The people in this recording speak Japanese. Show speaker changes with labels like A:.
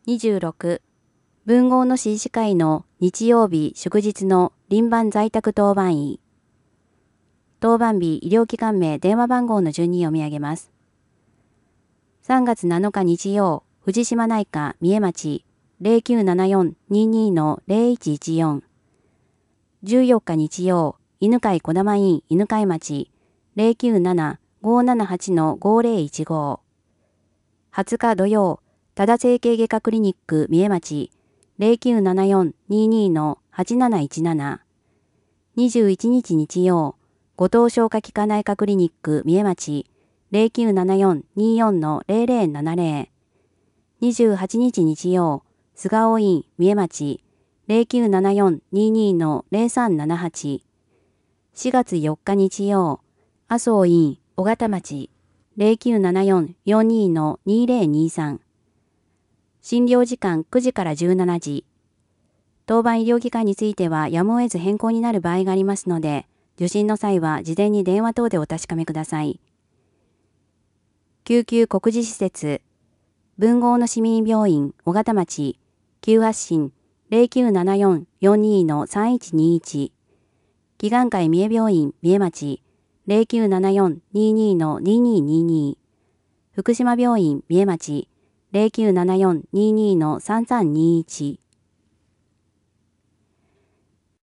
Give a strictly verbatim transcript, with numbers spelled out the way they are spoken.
A: にじゅうろく、文豪の市医師会の日曜日祝日の輪番在宅当番医。当番日医療機関名電話番号の順に読み上げます。さんがつなのか日曜、藤島内科三重町 ゼロきゅうななよんにーにーのゼロいちいちよん。じゅうよっか日曜、犬飼小玉院犬飼町 ゼロきゅうななごーななはちのごーぜろいちご。はつか土曜、多田整形外科クリニック三重町 ゼロきゅうななよんにーにーのはちなないちなな。にじゅういちにち日曜、後藤消化器科内科クリニック三重町 ゼロきゅうななよんにーよんのゼロゼロななゼロ。にじゅうはちにち日曜、菅尾院三重町 ゼロきゅうななよんにーにーのゼロさんななはち。しがつよっか日曜、麻生院尾形町 ゼロきゅうななよんよんにーのにーぜろにーさん。診療時間くじからじゅうしちじ。当番医療機関についてはやむを得ず変更になる場合がありますので、受診の際は事前に電話等でお確かめください。救急告示施設、文豪の市民病院尾形町、急発進ゼロきゅうななよんよんにーのさんいちにーいち。祈願会三重病院三重町、ゼロきゅうななよんにーにーのにーにーにーにー。福島病院三重町、ゼロきゅうななよんにーにーのさんさんにーいち。